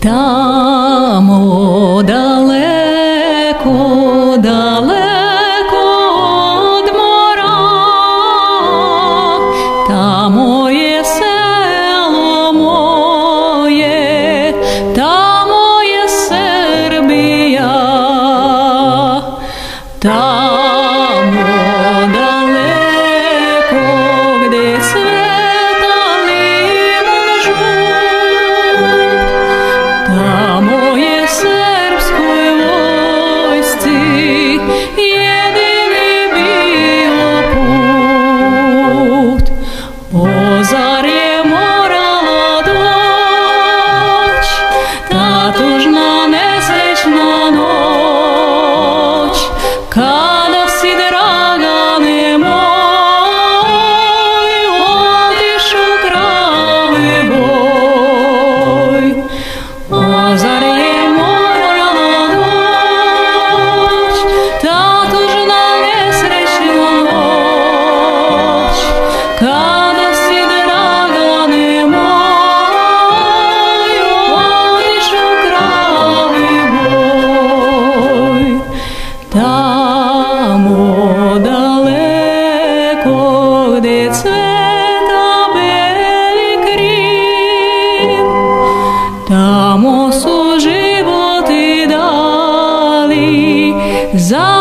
Тамо далеко, далеко од мора, тамо je село moje, тамо je Srbija, тамо далеко gde cveta limun žut, tamo je srpskoj vojsci jedini bio put. O zar je morala doć ta tužna nesrećna noć, kada si, Dragane moj, otiš u krvavi boj. O zar je morala doć ta tužna nesrećna noć, kada si, Dragane moj, otiš u krvavi boj. Tamo daleko gde cveta beli krin, tamo su životi dali za